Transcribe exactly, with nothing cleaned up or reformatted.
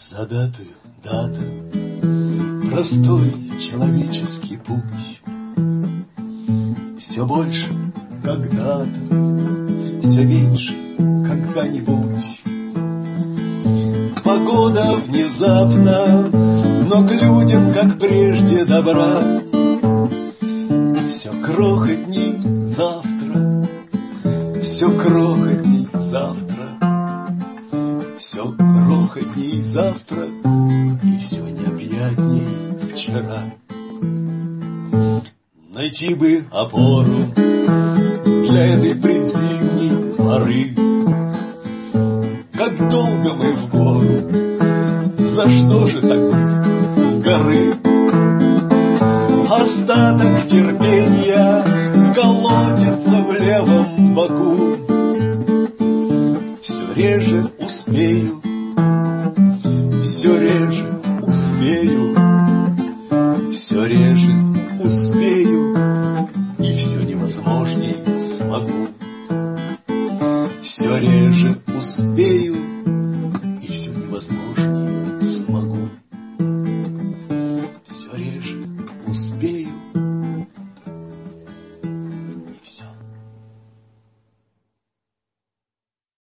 Задатую дату, простой человеческий путь. Все больше когда-то, все меньше когда-нибудь. Погода внезапно, но к людям, как прежде, добра. Все крохотней завтра, все крохотней завтра. Все крохотней завтра, и все необъятней вчера. Найти бы опору для этой предзимней поры. Как долго мы в гору, за что же так быстро с горы? Остаток терпения колотится в левом боку. Все реже успею, все реже успею, все реже успею, и все невозможней смогу. Все реже успею,